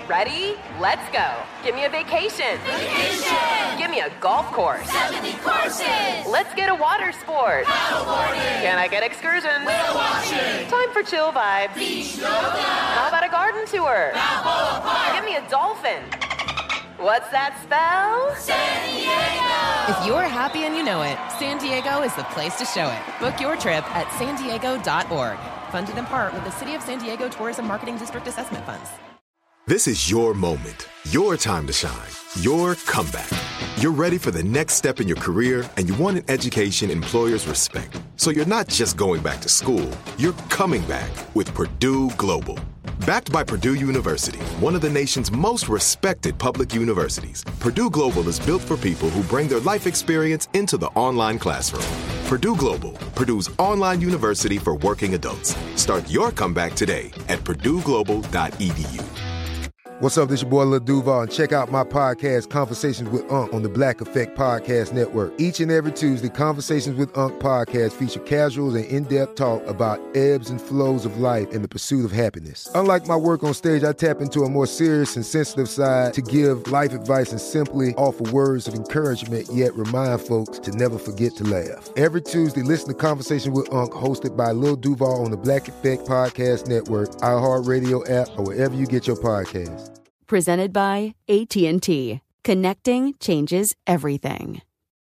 Ready? Let's go. Give me a vacation. Vacation! Give me a golf course. 70 courses! Let's get a water sport. Paddleboarding! Can I get excursions? Whale watching! Time for chill vibes. Beach yoga! How about a garden tour? Balboa Park! Give me a dolphin. What's that spell? San Diego! If you're happy and you know it, San Diego is the place to show it. Book your trip at sandiego.org. Funded in part with the City of San Diego Tourism Marketing District Assessment Funds. This is your moment, your time to shine, your comeback. You're ready for the next step in your career, and you want an education employers respect. So you're not just going back to school, you're coming back with Purdue Global. Backed by Purdue University, one of the nation's most respected public universities, Purdue Global is built for people who bring their life experience into the online classroom. Purdue Global, Purdue's online university for working adults. Start your comeback today at purdueglobal.edu. What's up? This your boy Lil Duval, and check out my podcast, Conversations with Unc, on the Black Effect Podcast Network. Each and every Tuesday, Conversations with Unc podcast feature casuals and in-depth talk about ebbs and flows of life and the pursuit of happiness. Unlike my work on stage, I tap into a more serious and sensitive side to give life advice and simply offer words of encouragement, yet remind folks to never forget to laugh. Every Tuesday, listen to Conversations with Unc, hosted by Lil Duval on the Black Effect Podcast Network, iHeartRadio app, or wherever you get your podcasts. Presented by AT&T. Connecting changes everything.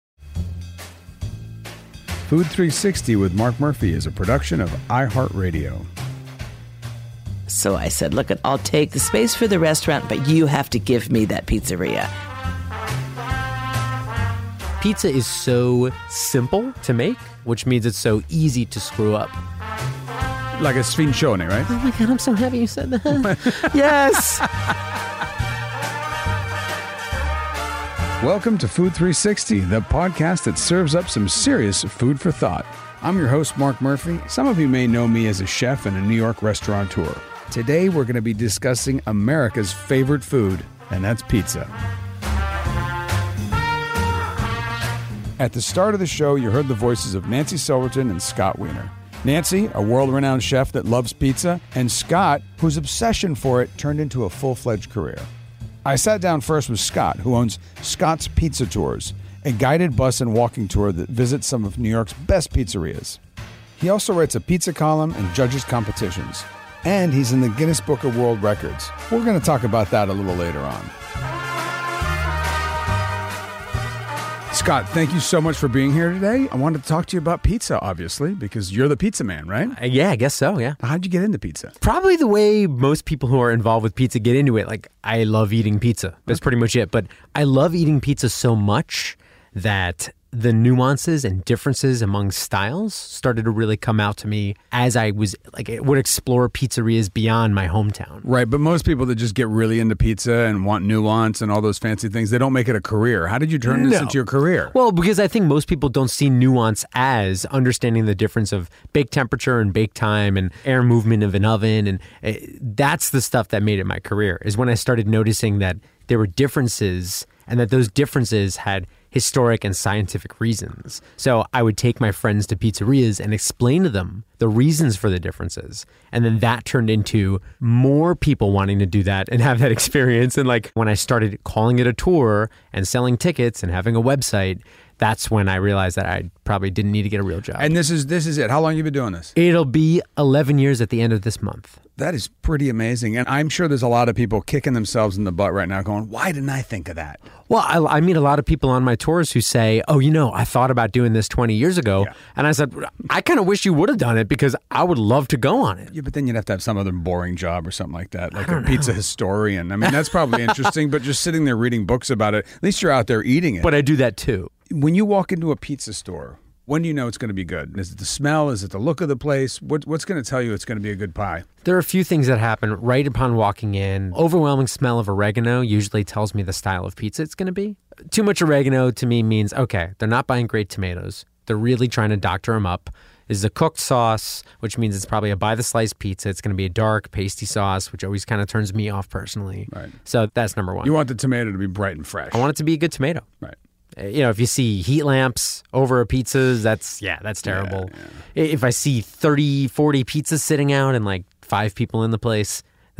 Food 360 with Mark Murphy is a production of iHeartRadio. So I said, look, I'll take the space for the restaurant, but you have to give me that pizzeria. Pizza is so simple to make, which means it's so easy to screw up. Like a sfincione, right? Oh my God, I'm so happy you said that. Yes! Welcome to Food 360, the podcast that serves up some serious food for thought. I'm your host, Mark Murphy. Some of you may know me as a chef and a New York restaurateur. Today, we're going to be discussing America's favorite food, and that's pizza. At the start of the show, you heard the voices of Nancy Silverton and Scott Wiener. Nancy, a world-renowned chef that loves pizza, and Scott, whose obsession for it turned into a full-fledged career. I sat down first with Scott, who owns Scott's Pizza Tours, a guided bus and walking tour that visits some of New York's best pizzerias. He also writes a pizza column and judges competitions. And he's in the Guinness Book of World Records. We're going to talk about that a little later on. Scott, thank you so much for being here today. I wanted to talk to you about pizza, obviously, because you're the pizza man, right? Yeah, I guess so, yeah. How'd you get into pizza? Probably the way most people who are involved with pizza get into it. Like, I love eating pizza. That's pretty much it. But I love eating pizza so much that the nuances and differences among styles started to really come out to me as I would explore pizzerias beyond my hometown. Right, but most people that just get really into pizza and want nuance and all those fancy things, they don't make it a career. How did you turn this into your career? Well, because I think most people don't see nuance as understanding the difference of bake temperature and bake time and air movement of an oven. And that's the stuff that made it my career, is when I started noticing that there were differences and that those differences had historic and scientific reasons. So I would take my friends to pizzerias and explain to them the reasons for the differences. And then that turned into more people wanting to do that and have that experience. And like when I started calling it a tour and selling tickets and having a website, that's when I realized that I probably didn't need to get a real job. And this is it. How long have you been doing this? It'll be 11 years at the end of this month. That is pretty amazing. And I'm sure there's a lot of people kicking themselves in the butt right now going, why didn't I think of that? Well, I meet a lot of people on my tours who say, oh, I thought about doing this 20 years ago. Yeah. And I said, I kind of wish you would have done it because I would love to go on it. Yeah, but then you'd have to have some other boring job or something like that, like a pizza historian. I mean, that's probably interesting, but just sitting there reading books about it, at least you're out there eating it. But I do that too. When you walk into a pizza store, when do you know it's going to be good? Is it the smell? Is it the look of the place? What's going to tell you it's going to be a good pie? There are a few things that happen right upon walking in. Overwhelming smell of oregano usually tells me the style of pizza it's going to be. Too much oregano to me means, okay, they're not buying great tomatoes. They're really trying to doctor them up. This is a cooked sauce, which means it's probably a by-the-slice pizza. It's going to be a dark, pasty sauce, which always kind of turns me off personally. Right. So that's number one. You want the tomato to be bright and fresh. I want it to be a good tomato. Right. If you see heat lamps over pizzas, that's terrible. Yeah. If I see 30, 40 pizzas sitting out and like 5 people in the place,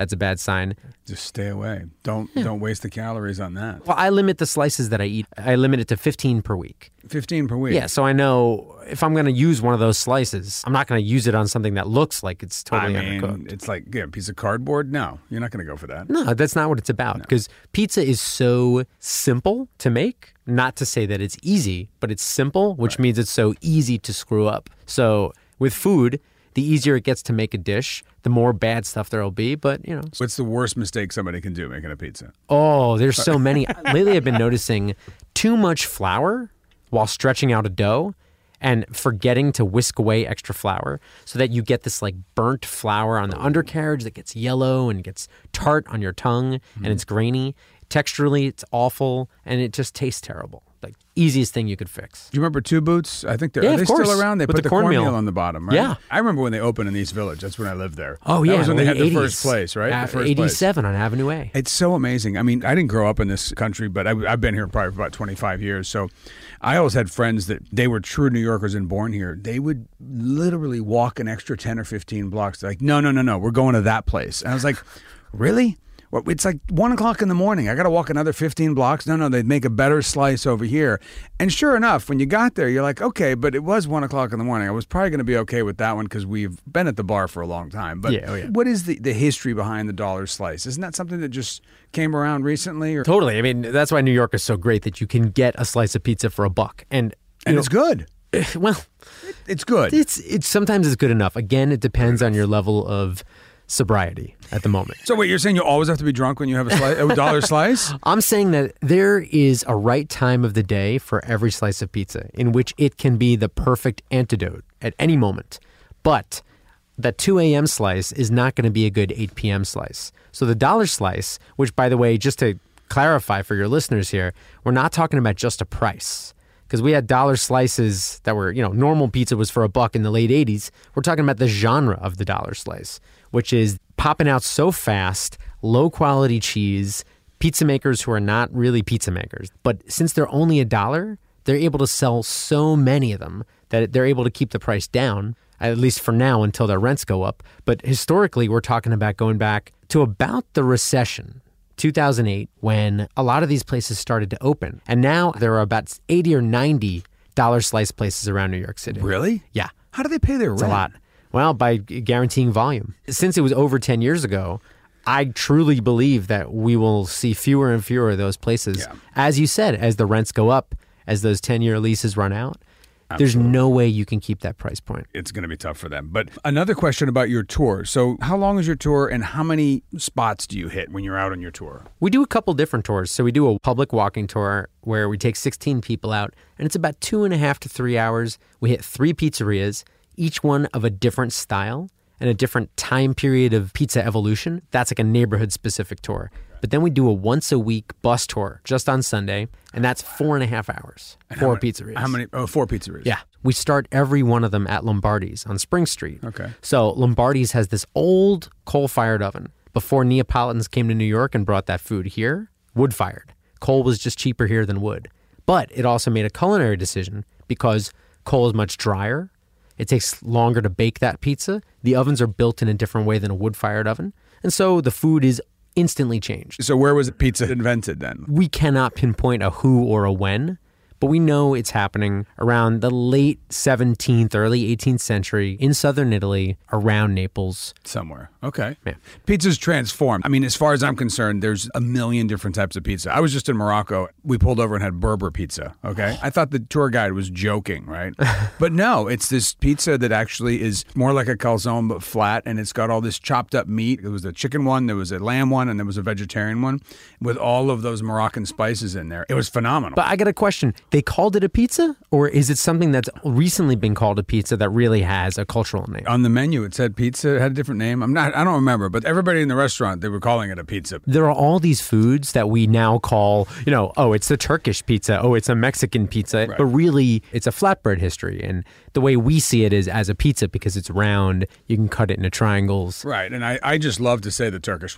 that's a bad sign. Just stay away. Don't waste the calories on that. Well, I limit the slices that I eat. I limit it to 15 per week. 15 per week? Yeah, so I know if I'm going to use one of those slices, I'm not going to use it on something that looks like it's totally undercooked. It's like a piece of cardboard? No, you're not going to go for that. No, that's not what it's about. Because pizza is so simple to make. Not to say that it's easy, but it's simple, which means it's so easy to screw up. So with food, the easier it gets to make a dish, the more bad stuff there will be. But, you know. What's the worst mistake somebody can do making a pizza? Oh, there's so many. Lately, I've been noticing too much flour while stretching out a dough and forgetting to whisk away extra flour so that you get this like burnt flour on the undercarriage that gets yellow and gets tart on your tongue and it's grainy. Texturally, it's awful and it just tastes terrible. Like easiest thing you could fix. Do you remember Two Boots? I think are they of course. still around? They With put the the cornmeal on the bottom, right? Yeah. I remember when they opened in East Village. That's when I lived there. Oh, yeah. That was when they had the 80s. first place, right? The first 87 on Avenue A. It's so amazing. I mean, I didn't grow up in this country, but I've been here probably for about 25 years. So I always had friends that they were true New Yorkers and born here. They would literally walk an extra 10 or 15 blocks. They're like, no, we're going to that place. And I was like, really? Well, it's like 1 o'clock in the morning. I got to walk another 15 blocks. No, they'd make a better slice over here. And sure enough, when you got there, you're like, okay, but it was 1 o'clock in the morning. I was probably going to be okay with that one because we've been at the bar for a long time. But what is the history behind the dollar slice? Isn't that something that just came around recently? Or? Totally. I mean, that's why New York is so great that you can get a slice of pizza for $1. And it's good. Well, it's good. It's sometimes it's good enough. Again, it depends on your level of sobriety at the moment. So wait, you're saying you always have to be drunk when you have a dollar slice? I'm saying that there is a right time of the day for every slice of pizza in which it can be the perfect antidote at any moment. But that 2 a.m. slice is not going to be a good 8 p.m. slice. So the dollar slice, which by the way, just to clarify for your listeners here, we're not talking about just a price. Because we had dollar slices that were, normal pizza was for $1 in the late 80s. We're talking about the genre of the dollar slice, which is popping out so fast, low quality cheese, pizza makers who are not really pizza makers. But since they're only $1, they're able to sell so many of them that they're able to keep the price down, at least for now until their rents go up. But historically, we're talking about going back to about the recession. 2008, when a lot of these places started to open. And now there are about 80 or 90 dollar slice places around New York City. Really? Yeah. How do they pay their rent? It's a lot. Well, by guaranteeing volume. Since it was over 10 years ago, I truly believe that we will see fewer and fewer of those places. Yeah. As you said, as the rents go up, as those 10-year leases run out, there's no way you can keep that price point. It's going to be tough for them. But another question about your tour. So how long is your tour and how many spots do you hit when you're out on your tour? We do a couple different tours. So we do a public walking tour where we take 16 people out, and it's about 2.5 to 3 hours. We hit 3 pizzerias, each one of a different style and a different time period of pizza evolution. That's like a neighborhood-specific tour. But then we do a once-a-week bus tour just on Sunday, and that's 4.5 hours. 4 pizzerias. How many? Oh, 4 pizzerias. Yeah. We start every one of them at Lombardi's on Spring Street. Okay. So Lombardi's has this old coal-fired oven. Before Neapolitans came to New York and brought that food here, wood-fired. Coal was just cheaper here than wood. But it also made a culinary decision because coal is much drier. It takes longer to bake that pizza. The ovens are built in a different way than a wood-fired oven. And so the food is instantly changed. So where was pizza invented then? We cannot pinpoint a who or a when, but we know it's happening around the late 17th, early 18th century in southern Italy, around Naples. Somewhere. Okay. Yeah. Pizza's transformed. I mean, as far as I'm concerned, there's a million different types of pizza. I was just in Morocco. We pulled over and had Berber pizza, okay? I thought the tour guide was joking, right? But no, it's this pizza that actually is more like a calzone but flat, and it's got all this chopped up meat. It was a chicken one, there was a lamb one, and there was a vegetarian one with all of those Moroccan spices in there. It was phenomenal. But I got a question. They called it a pizza, or is it something that's recently been called a pizza that really has a cultural name? On the menu, it said pizza. It had a different name. I don't remember, but everybody in the restaurant, they were calling it a pizza. There are all these foods that we now call, oh, it's a Turkish pizza. Oh, it's a Mexican pizza. Right. But really, it's a flatbread history. And the way we see it is as a pizza because it's round. You can cut it into triangles. Right. And I just love to say the Turkish one.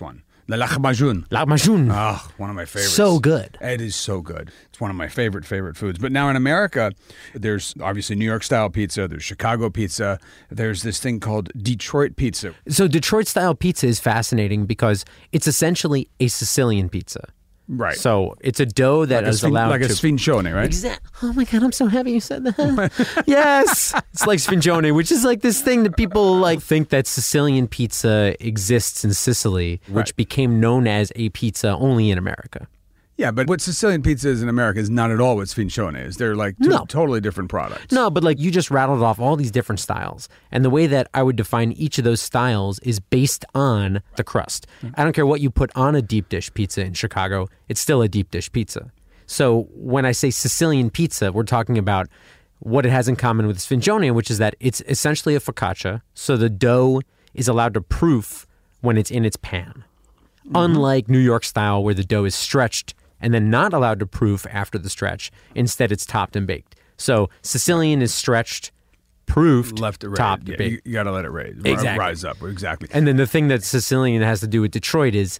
The lahmacun. Lahmacun. Oh, one of my favorites. So good. It is so good. It's one of my favorite foods. But now in America, there's obviously New York style pizza. There's Chicago pizza. There's this thing called Detroit pizza. So Detroit style pizza is fascinating because it's essentially a Sicilian pizza. Right. So it's a dough that is allowed like to... a sfincione, right? Exactly. Oh my God, I'm so happy you said that. Yes. It's like sfincione, which is like this thing that people like think that Sicilian pizza exists in Sicily, which became known as a pizza only in America. Yeah, but what Sicilian pizza is in America is not at all what sfincione is. They're like totally different products. No, but like you just rattled off all these different styles. And the way that I would define each of those styles is based on the crust. I don't care what you put on a deep dish pizza in Chicago, it's still a deep dish pizza. So when I say Sicilian pizza, we're talking about what it has in common with sfincione, which is that it's essentially a focaccia. So the dough is allowed to proof when it's in its pan. Unlike New York style where the dough is stretched and then not allowed to proof after the stretch. Instead, it's topped and baked. So Sicilian is stretched, proofed, left to topped, yeah, baked. You got to let it rise up. Exactly. And then the thing that Sicilian has to do with Detroit is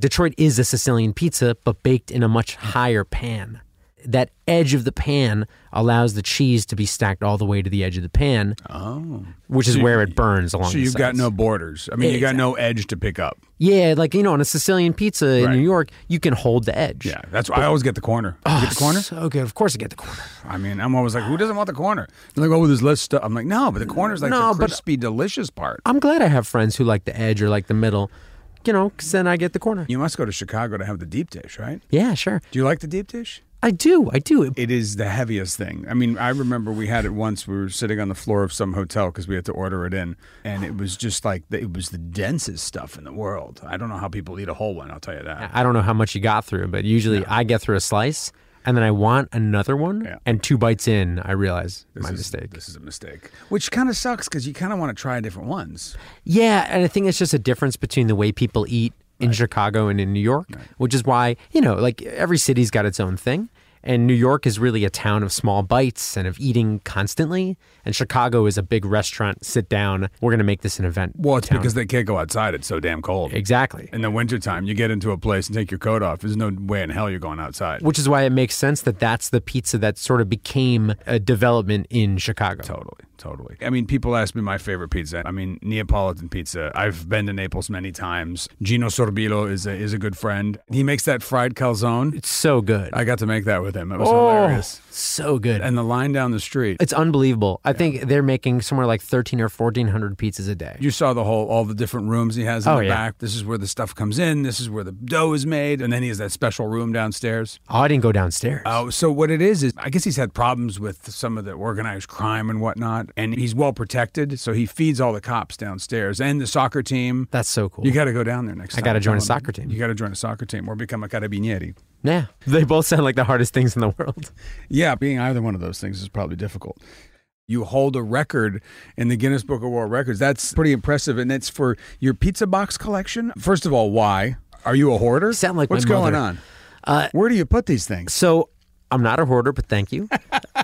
a Sicilian pizza, but baked in a much higher pan. That edge of the pan allows the cheese to be stacked all the way to the edge of the pan, which is where it burns along the sides. So you've got no borders. I mean, you got no edge to pick up. Yeah, like, on a Sicilian pizza in New York, you can hold the edge. Yeah, that's why I always get the corner. You get the corner? So good. Of course I get the corner. I mean, I'm always like, who doesn't want the corner? They're like, oh, there's less stuff. I'm like, no, but the corner's like the crispy, delicious part. I'm glad I have friends who like the edge or like the middle, because then I get the corner. You must go to Chicago to have the deep dish, right? Yeah, sure. Do you like the deep dish? I do. It is the heaviest thing. I mean, I remember we had it once. We were sitting on the floor of some hotel because we had to order it in. And it was just like, it was the densest stuff in the world. I don't know how people eat a whole one, I'll tell you that. I don't know how much you got through, but usually I get through a slice and then I want another one. Yeah. And 2 bites in, I realize mistake. This is a mistake. Which kind of sucks because you kind of want to try different ones. Yeah, and I think it's just a difference between the way people eat in Chicago and in New York, which is why, like every city's got its own thing. And New York is really a town of small bites and of eating constantly. And Chicago is a big restaurant, sit down, we're going to make this an event. Well, it's town. Because they can't go outside. It's so damn cold. Exactly. In the wintertime, you get into a place and take your coat off. There's no way in hell you're going outside. Which is why it makes sense that that's the pizza that sort of became a development in Chicago. Totally. I mean, people ask me my favorite pizza. I mean, Neapolitan pizza. I've been to Naples many times. Gino Sorbillo is a good friend. He makes that fried calzone. It's so good. I got to make that with him. It was hilarious. So good. And the line down the street. It's unbelievable. I think they're making somewhere like 1,300 or 1,400 pizzas a day. You saw all the different rooms he has in the back. This is where the stuff comes in. This is where the dough is made. And then he has that special room downstairs. Oh, I didn't go downstairs. Oh, so what it is I guess he's had problems with some of the organized crime and whatnot. And he's well protected. So he feeds all the cops downstairs and the soccer team. That's so cool. You got to go down there next time. I got to join a soccer team. You got to join a soccer team or become a carabinieri. Yeah. They both sound like the hardest things in the world. Yeah, being either one of those things is probably difficult. You hold a record in the Guinness Book of World Records. That's pretty impressive, and it's for your pizza box collection. First of all, why? Are you a hoarder? You sound like What's my mother. going on? Where do you put these things? So I'm not a hoarder, but thank you.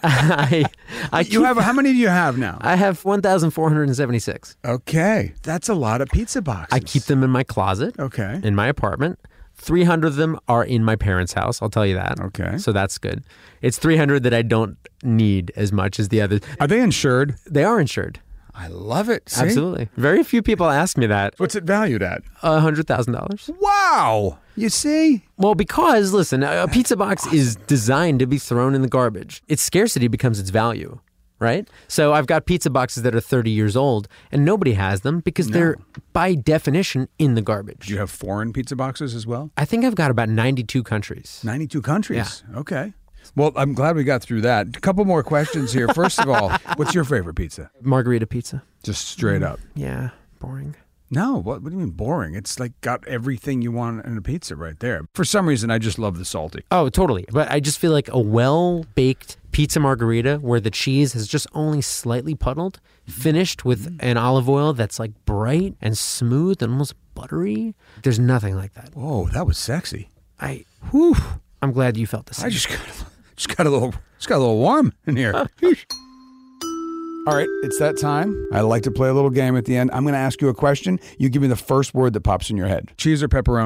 How many do you have now? I have 1,476. Okay, that's a lot of pizza boxes. I keep them in my closet. Okay. In my apartment. 300 of them are in my parents' house. I'll tell you that. Okay. So that's good. It's 300 that I don't need as much as the others. Are they insured? They are insured. I love it. See? Absolutely. Very few people ask me that. What's it valued at? $100,000. Wow. You see? Well, because, listen, a pizza box is designed to be thrown in the garbage. Its scarcity becomes its value, right? So I've got pizza boxes that are 30 years old, and nobody has them because they're, by definition, in the garbage. Do you have foreign pizza boxes as well? I think I've got about 92 countries. 92 countries? Yeah. Okay. Well, I'm glad we got through that. A couple more questions here. First of all, what's your favorite pizza? Margarita pizza. Just straight up. Yeah, boring. No, what do you mean boring? It's like got everything you want in a pizza right there. For some reason, I just love the salty. Oh, totally. But I just feel like a well-baked pizza margarita where the cheese has just only slightly puddled, finished with an olive oil that's like bright and smooth and almost buttery. There's nothing like that. Whoa, that was sexy. I'm glad you felt the same. I just got a little warm in here. All right, it's that time. I like to play a little game at the end. I'm going to ask you a question. You give me the first word that pops in your head. Cheese or pepperoni?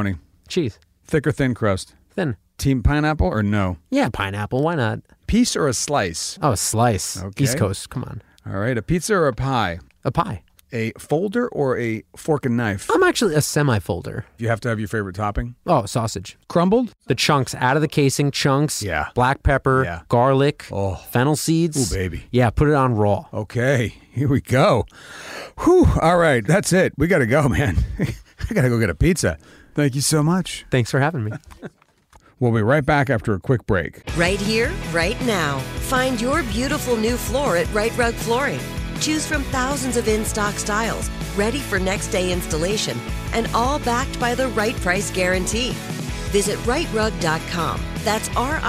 Cheese. Thick or thin crust? Thin. Team pineapple or no? Yeah, pineapple. Why not? Piece or a slice? Oh, a slice. Okay. East Coast. Come on. All right. A pizza or a pie? A pie. A folder or a fork and knife? I'm actually a semi-folder. You have to have your favorite topping? Oh, sausage. Crumbled? The chunks out of the casing, chunks. Yeah. Black pepper, Yeah. garlic, Oh. fennel seeds. Ooh, baby. Yeah, put it on raw. Okay. Here we go. Whew. All right. That's it. We got to go, man. I got to go get a pizza. Thank you so much. Thanks for having me. We'll be right back after a quick break. Right here, right now. Find your beautiful new floor at Right Rug Flooring. Choose from thousands of in-stock styles, ready for next day installation, and all backed by the right price guarantee. Visit rightrug.com. That's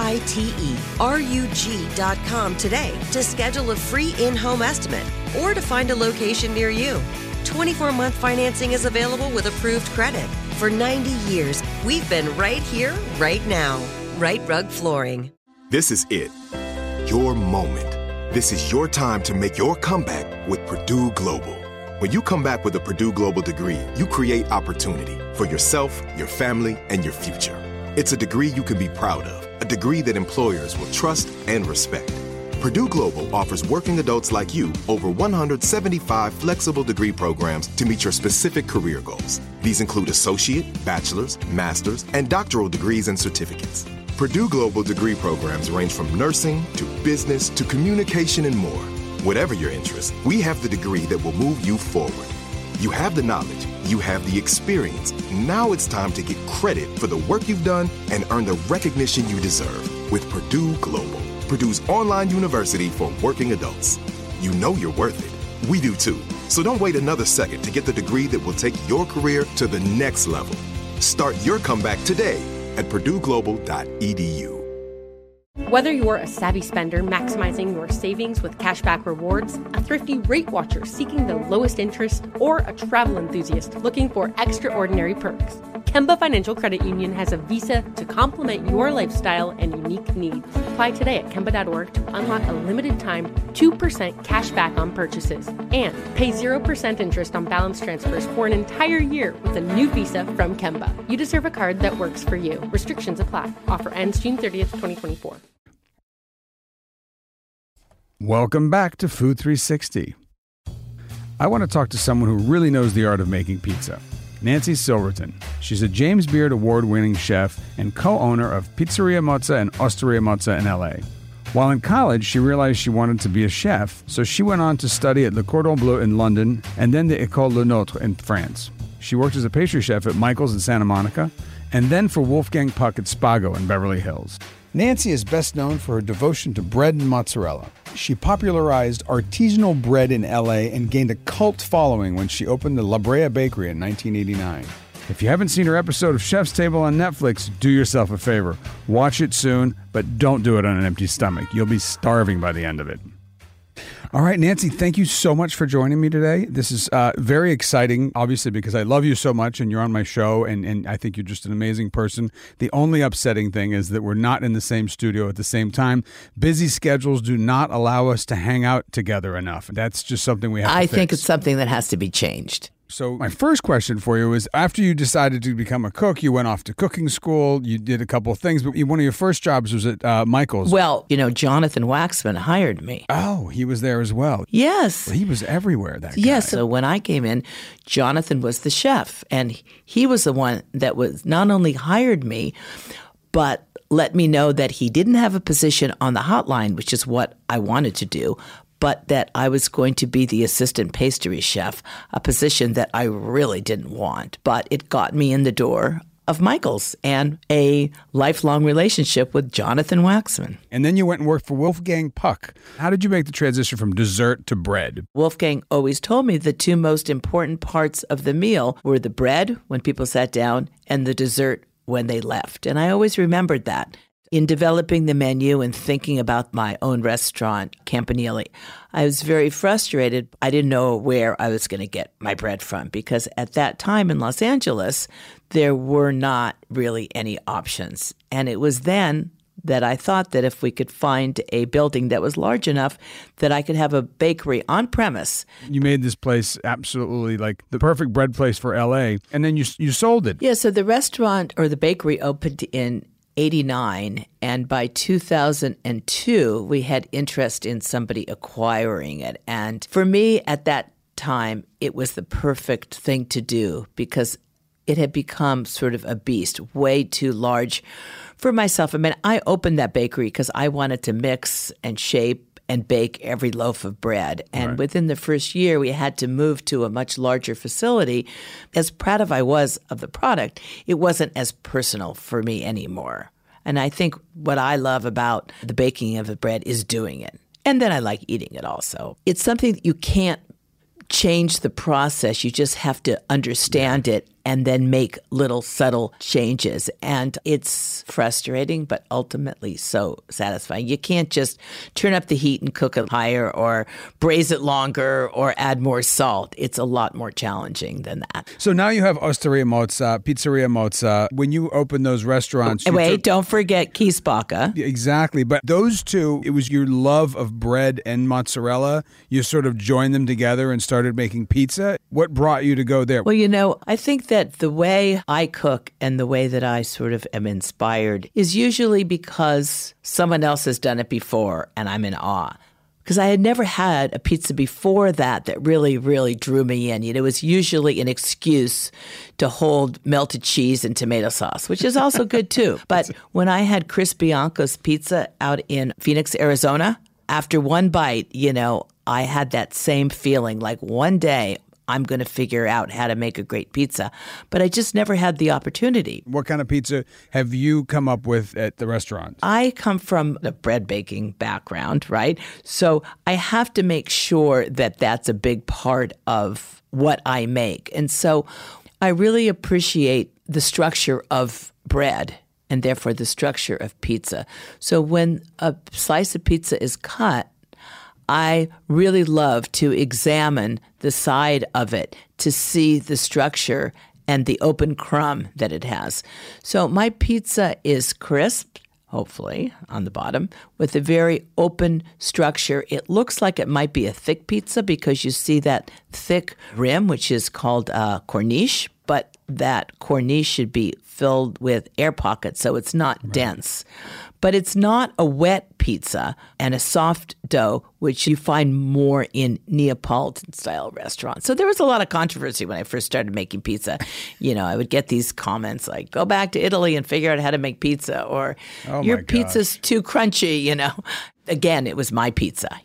RITERUG.com today to schedule a free in-home estimate or to find a location near you. 24-month financing is available with approved credit. For 90 years, we've been right here, right now. Right Rug Flooring. This is it. Your moment. This is your time to make your comeback with Purdue Global. When you come back with a Purdue Global degree, you create opportunity for yourself, your family, and your future. It's a degree you can be proud of, a degree that employers will trust and respect. Purdue Global offers working adults like you over 175 flexible degree programs to meet your specific career goals. These include associate, bachelor's, master's, and doctoral degrees and certificates. Purdue Global degree programs range from nursing to business to communication and more. Whatever your interest, we have the degree that will move you forward. You have the knowledge, you have the experience. Now it's time to get credit for the work you've done and earn the recognition you deserve with Purdue Global, Purdue's online university for working adults. You know you're worth it. We do too. So don't wait another second to get the degree that will take your career to the next level. Start your comeback today at purdueglobal.edu. Whether you're a savvy spender maximizing your savings with cashback rewards, a thrifty rate watcher seeking the lowest interest, or a travel enthusiast looking for extraordinary perks, Kemba Financial Credit Union has a visa to complement your lifestyle and unique needs. Apply today at Kemba.org to unlock a limited time 2% cash back on purchases and pay 0% interest on balance transfers for an entire year with a new visa from Kemba. You deserve a card that works for you. Restrictions apply. Offer ends June 30th, 2024. Welcome back to Food 360. I want to talk to someone who really knows the art of making pizza. Nancy Silverton. She's a James Beard award-winning chef and co-owner of Pizzeria Mozza and Osteria Mozza in LA. While in college, she realized she wanted to be a chef, so she went on to study at Le Cordon Bleu in London and then the École Le Nôtre in France. She worked as a pastry chef at Michael's in Santa Monica and then for Wolfgang Puck at Spago in Beverly Hills. Nancy is best known for her devotion to bread and mozzarella. She popularized artisanal bread in LA and gained a cult following when she opened the La Brea Bakery in 1989. If you haven't seen her episode of Chef's Table on Netflix, do yourself a favor. Watch it soon, but don't do it on an empty stomach. You'll be starving by the end of it. All right, Nancy, thank you so much for joining me today. This is very exciting, obviously, because I love you so much and you're on my show, and I think you're just an amazing person. The only upsetting thing is that we're not in the same studio at the same time. Busy schedules do not allow us to hang out together enough. That's just something we have to fix. I think it's something that has to be changed. So my first question for you is, after you decided to become a cook, you went off to cooking school, you did a couple of things, but one of your first jobs was at Michael's. Well, Jonathan Waxman hired me. Oh, he was there as well. Yes. He was everywhere, that guy. Yes, so when I came in, Jonathan was the chef, and he was the one that was not only hired me, but let me know that he didn't have a position on the hotline, which is what I wanted to do, but that I was going to be the assistant pastry chef, a position that I really didn't want. But it got me in the door of Michael's and a lifelong relationship with Jonathan Waxman. And then you went and worked for Wolfgang Puck. How did you make the transition from dessert to bread? Wolfgang always told me the two most important parts of the meal were the bread when people sat down and the dessert when they left. And I always remembered that. In developing the menu and thinking about my own restaurant, Campanile, I was very frustrated. I didn't know where I was going to get my bread from because at that time in Los Angeles, there were not really any options. And it was then that I thought that if we could find a building that was large enough that I could have a bakery on premise. You made this place absolutely like the perfect bread place for LA, and then you sold it. Yeah, so the restaurant or the bakery opened in 1989, and by 2002, we had interest in somebody acquiring it. And for me at that time, it was the perfect thing to do because it had become sort of a beast, way too large for myself. I mean, I opened that bakery because I wanted to mix and shape and bake every loaf of bread. And within the first year, we had to move to a much larger facility. As proud as I was of the product, it wasn't as personal for me anymore. And I think what I love about the baking of the bread is doing it. And then I like eating it also. It's something that you can't change the process. You just have to understand it and then make little subtle changes. And it's frustrating, but ultimately so satisfying. You can't just turn up the heat and cook it higher or braise it longer or add more salt. It's a lot more challenging than that. So now you have Osteria Mozza, Pizzeria Mozza. When you open those restaurants... Don't forget Kiesbacke. Exactly. But those two, it was your love of bread and mozzarella. You sort of joined them together and started making pizza. What brought you to go there? Well, I think that the way I cook and the way that I sort of am inspired is usually because someone else has done it before and I'm in awe. Because I had never had a pizza before that really, really drew me in. It was usually an excuse to hold melted cheese and tomato sauce, which is also good too. But when I had Chris Bianco's pizza out in Phoenix, Arizona, after one bite, I had that same feeling like one day I'm going to figure out how to make a great pizza. But I just never had the opportunity. What kind of pizza have you come up with at the restaurant? I come from a bread baking background, right? So I have to make sure that that's a big part of what I make. And so I really appreciate the structure of bread and therefore the structure of pizza. So when a slice of pizza is cut, I really love to examine the side of it to see the structure and the open crumb that it has. So my pizza is crisp, hopefully, on the bottom, with a very open structure. It looks like it might be a thick pizza because you see that thick rim, which is called corniche, but that corniche should be filled with air pockets, so it's not dense. But it's not a wet pizza and a soft dough, which you find more in Neapolitan-style restaurants. So there was a lot of controversy when I first started making pizza. I would get these comments like, go back to Italy and figure out how to make pizza, or your pizza's too crunchy, Again, it was my pizza,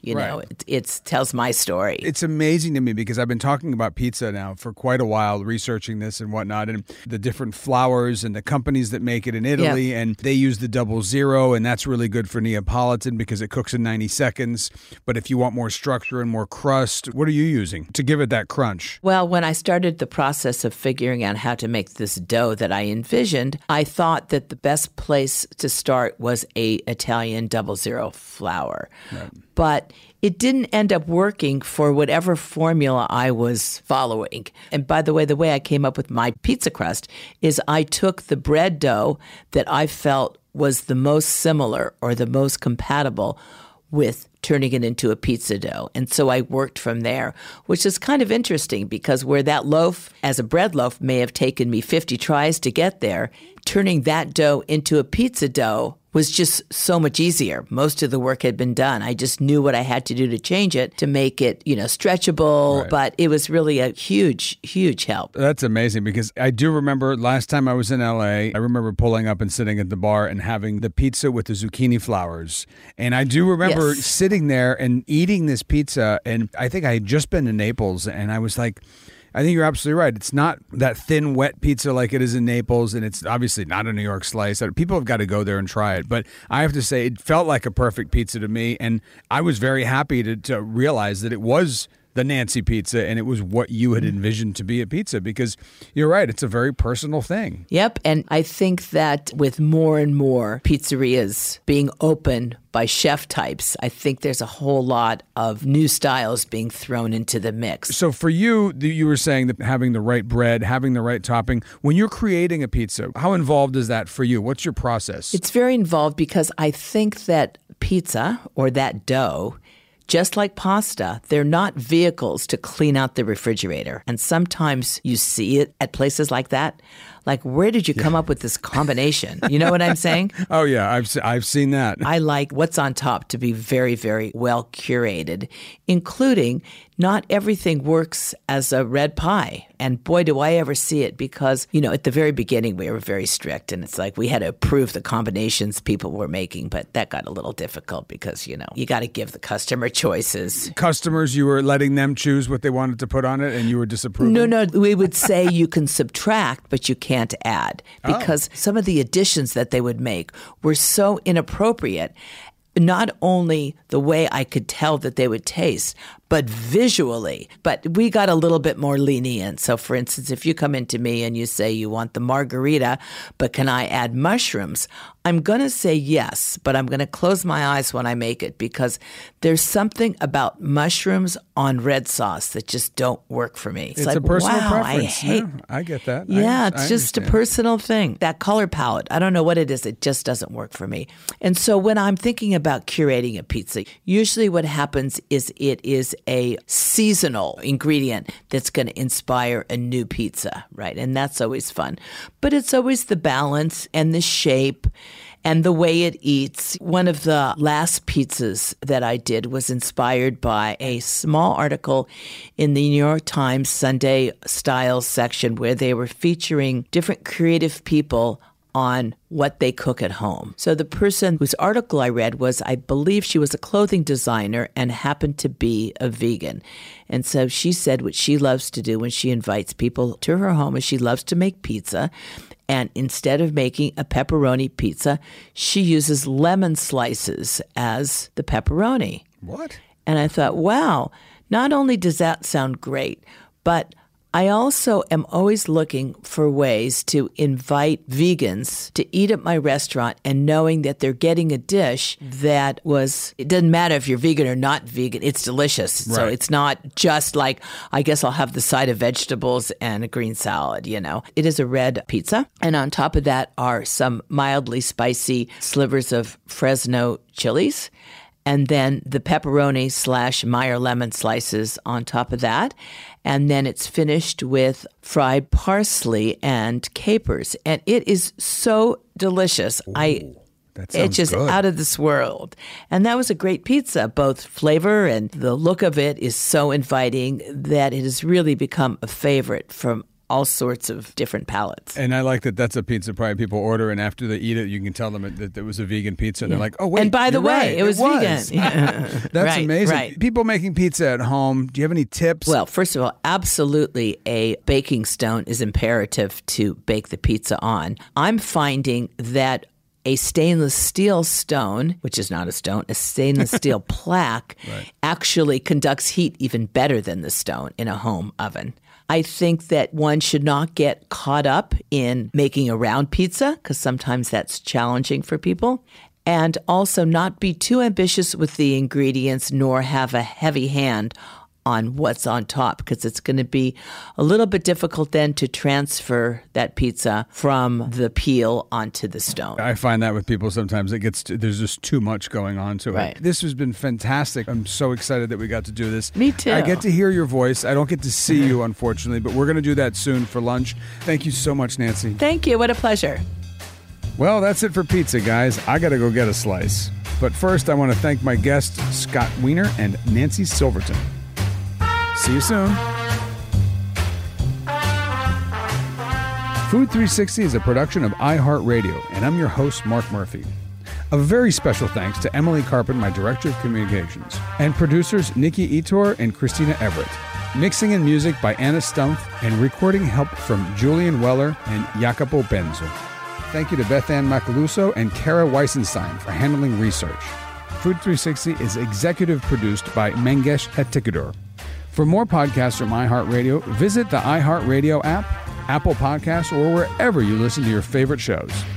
it tells my story. It's amazing to me because I've been talking about pizza now for quite a while, researching this and whatnot, and the different flours and the companies that make it in Italy, and they use the 00, and that's really good for Neapolitan because it cooks in 90 seconds. But if you want more structure and more crust, what are you using to give it that crunch? Well, when I started the process of figuring out how to make this dough that I envisioned, I thought that the best place to start was a Italian 00 flour. Right. But it didn't end up working for whatever formula I was following. And by the way I came up with my pizza crust is I took the bread dough that I felt was the most similar or the most compatible with turning it into a pizza dough. And so I worked from there, which is kind of interesting because where that loaf as a bread loaf may have taken me 50 tries to get there, turning that dough into a pizza dough was just so much easier. Most of the work had been done. I just knew what I had to do to change it, to make it, stretchable. Right. But it was really a huge, huge help. That's amazing because I do remember last time I was in LA, I remember pulling up and sitting at the bar and having the pizza with the zucchini flowers. And I do remember sitting there and eating this pizza. And I think I had just been to Naples and I was like, I think you're absolutely right. It's not that thin, wet pizza like it is in Naples, and it's obviously not a New York slice. People have got to go there and try it. But I have to say, it felt like a perfect pizza to me, and I was very happy to realize that it was the Nancy pizza, and it was what you had envisioned to be a pizza, because you're right, it's a very personal thing. Yep, and I think that with more and more pizzerias being open by chef types, I think there's a whole lot of new styles being thrown into the mix. So for you, you were saying that having the right bread, having the right topping, when you're creating a pizza, how involved is that for you? What's your process? It's very involved because I think that pizza or that dough, just like pasta, they're not vehicles to clean out the refrigerator. And sometimes you see it at places like that. Like, where did you come up with this combination? You know what I'm saying? Oh, yeah, I've seen that. I like what's on top to be very, very well curated, including not everything works as a red pie. And boy, do I ever see it, because, at the very beginning, we were very strict. And it's like we had to approve the combinations people were making. But that got a little difficult because, you got to give the customer choices. Customers, you were letting them choose what they wanted to put on it, and you were disapproving? No, we would say you can subtract, but you can't add, because some of the additions that they would make were so inappropriate. Not only the way I could tell that they would taste, but visually. But we got a little bit more lenient. So, for instance, if you come into me and you say you want the margarita, but can I add mushrooms? I'm going to say yes, but I'm going to close my eyes when I make it, because there's something about mushrooms on red sauce that just don't work for me. It's like, a personal preference. I get that. Yeah, I it's just understand. a personal thing. That color palette, I don't know what it is. It just doesn't work for me. And so when I'm thinking about curating a pizza, usually what happens is it is a seasonal ingredient that's going to inspire a new pizza, right? And that's always fun. But it's always the balance and the shape and the way it eats. One of the last pizzas that I did was inspired by a small article in the New York Times Sunday Styles section where they were featuring different creative people on what they cook at home. So the person whose article I read was, I believe she was a clothing designer and happened to be a vegan. And so she said what she loves to do when she invites people to her home is she loves to make pizza. And instead of making a pepperoni pizza, she uses lemon slices as the pepperoni. What? And I thought, wow, not only does that sound great, but I also am always looking for ways to invite vegans to eat at my restaurant and knowing that they're getting a dish that it doesn't matter if you're vegan or not vegan, it's delicious. Right. So it's not just like, I guess I'll have the side of vegetables and a green salad, It is a red pizza. And on top of that are some mildly spicy slivers of Fresno chilies. And then the pepperoni / Meyer lemon slices on top of that. And then it's finished with fried parsley and capers. And it is so delicious. It's just good. Out of this world. And that was a great pizza. Both flavor and the look of it is so inviting that it has really become a favorite from all sorts of different palates. And I like that that's a pizza probably people order, and after they eat it, you can tell them that it was a vegan pizza. And they're like, oh, wait, and by the way, right, it was vegan. Yeah. That's amazing. Right. People making pizza at home, do you have any tips? Well, first of all, absolutely a baking stone is imperative to bake the pizza on. I'm finding that a stainless steel stone, which is not a stone, a stainless steel plaque, actually conducts heat even better than the stone in a home oven. I think that one should not get caught up in making a round pizza, because sometimes that's challenging for people. And also not be too ambitious with the ingredients, nor have a heavy hand on what's on top, because it's going to be a little bit difficult then to transfer that pizza from the peel onto the stone. I find that with people sometimes there's just too much going on to Right. it. This has been fantastic. I'm so excited that we got to do this. Me too. I get to hear your voice. I don't get to see you, unfortunately, but we're going to do that soon for lunch. Thank you so much, Nancy. Thank you. What a pleasure. Well, that's it for pizza, guys. I got to go get a slice. But first, I want to thank my guests, Scott Wiener and Nancy Silverton. See you soon. Food 360 is a production of iHeartRadio, and I'm your host, Mark Murphy. A very special thanks to Emily Carpin, my Director of Communications, and producers Nikki Etor and Christina Everett. Mixing and music by Anna Stumpf, and recording help from Julian Weller and Jacopo Benzo. Thank you to Beth Ann Macaluso and Kara Weisenstein for handling research. Food 360 is executive produced by Mangesh Hattikudur. For more podcasts from iHeartRadio, visit the iHeartRadio app, Apple Podcasts, or wherever you listen to your favorite shows.